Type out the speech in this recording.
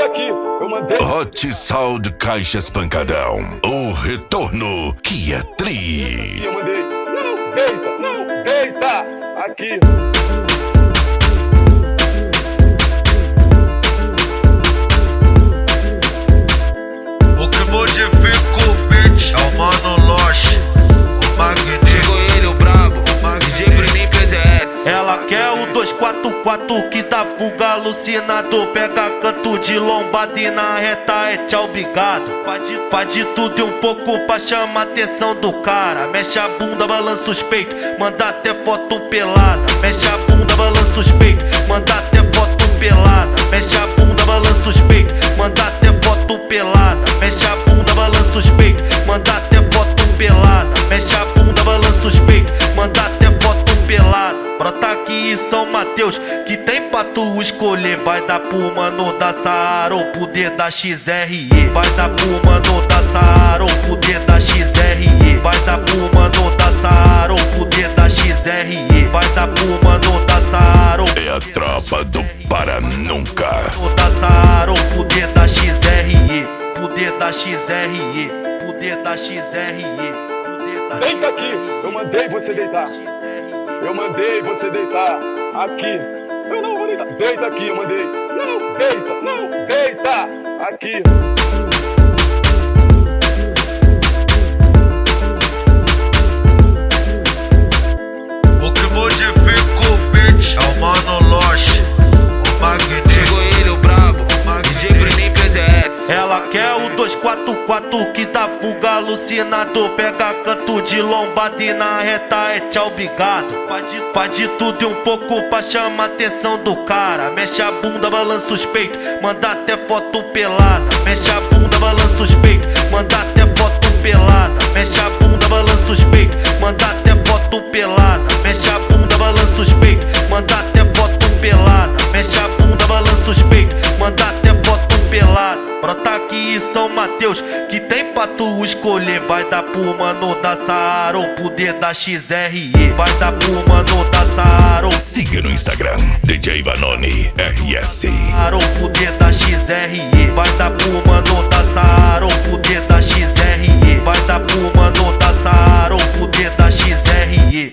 Deita aqui, eu mandei. Hot Sound Caixas Pancadão, o retorno que é tri. Eu mandei. Não, deita aqui. O que modifica o beat é o Mano Loche, o Magneto. Chegou ele, o brabo, DJ Bruninho PZS. Ela quer o 244 que dá fuga alucinado. Pega canto de lombada e na reta é tchau obrigado. Faz de tudo e um pouco pra chamar atenção do cara. Mexe a bunda, balança os peitos, manda até foto pelada. Mexe a bunda, balança os peitos, manda até foto pelada. Mexe a bunda, balança os peitos, manda até foto pelada. Mexe a bunda, balança os peitos, manda até foto pelada. Mexe a bunda, balança os peitos, manda até foto pelada. Brota aqui em São Mateus, que tem pra tu escolher. Vai dar pro mano da Saara ou pro D da XRE. Vai dar pro mano da Saara ou pro D da XRE. Vai dar pro mano da Saara ou pro D da XRE. Vai dar pro mano da Saara ou É a tropa do Para Nunca. da Saara ou pro D da XRE. Pro D da XRE. Pro D da XRE. Deita aqui, eu mandei você deitar. Eu mandei você deitar aqui. Eu não vou deitar. Deita aqui, eu mandei. Não, deita aqui. O que modifica o beat é o Mano Loche, o Magneto. Chegou ele, o brabo, DJ Bruninho PZS. Ela quer o 244 que dá fuga alucinado. Pega canto de lombada e na reta é tchau obrigado. Faz de tudo e um pouco pra chamar atenção do cara. Mexe a bunda, balança os peitos, manda até foto pelada. Mexe a bunda, balança os peitos, manda até foto pelada. Mexe a bunda, balança os peitos, manda até foto pelada. Mexe a bunda, balança os peitos, manda até foto pelada. Mexe a bunda, balança os peitos, manda até foto pelada. Brota aqui em São Mateus, que tem pra tu escolher. Vai dar pro mano da Saara ou pro D da XRE. Vai dar pro mano da Saara ou Siga no Instagram, DJ Vanoni RS. ou pro D da XRE. Vai dar pro mano da Saara ou pro D da XRE. Vai dar pro mano da Saara ou pro D da